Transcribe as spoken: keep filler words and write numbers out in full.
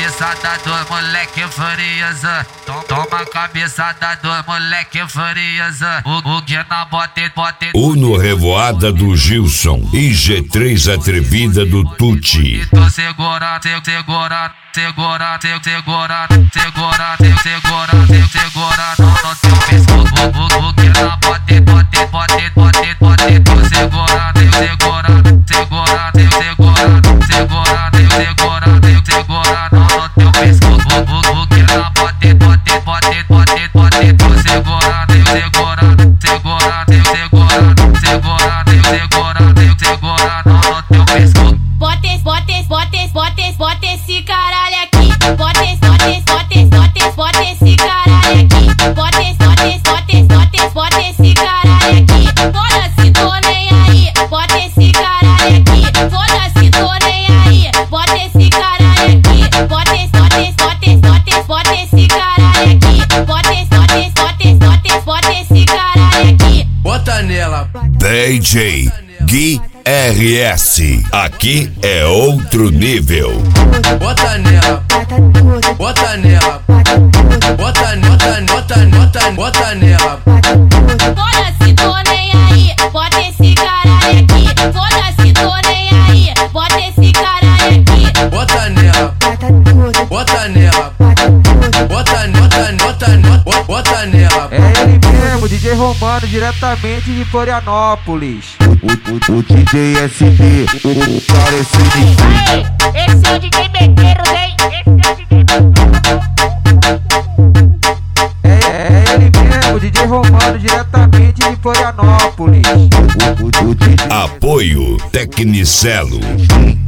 cabeçada do moleque furiosa. Toma cabeçada do moleque furiosa. O, o que na bote, bote. Uno Revoada do Gilson e G três Atrevida do Tuti. Tô segura, segura, segura, segura, segura, segura, segura, segura, não no teu pescoço. O, o que na bote, bote, bote, bote, bote. Tô segura, segura, segura, segura, segura, segura, segura, não no teu pescoço. O, o que na bote, bote, bote, bote, bote. Tô segura, segura, segura, segura, segura, segura, segura, não no teu pescoço. Bota esse, bota esse, bota esse, bota esse, bota esse caralho aqui. Bota esse, bota esse, bota esse, bota esse, bota esse caralho aqui. Bota esse, bota esse, bota esse, bota esse, bota esse caralho aqui. Foda-se, tô nem aí. Bota esse caralho aqui. Foda-se, tô nem aí. Bota esse caralho aqui. Bota esse, bota esse, bota esse, bota esse, bota esse caralho aqui. Bota esse, bota esse, bota esse, bota esse, bota esse caralho aqui. Bota nela. D J Gui R S. Aqui é outro nível. Bota nela. Bota nela. Bota, bota, bota, bota, bota nela. Foda-se, tô nem aí. Bota esse caralho aqui. Foda-se, tô nem aí. Bota esse caralho aqui. Bota nela. Bota nela. Bota, bota, bota, bota, bota nela. É ele mesmo, D J Romano, diretamente de Florianópolis. O, o, o D J S D, o, o parecido. Aê, esse é o D J Medeiros, hein? Esse é o D J É, é ele mesmo, D J Romano, diretamente de Florianópolis. O, o, o, o, Apoio Tecnicelo.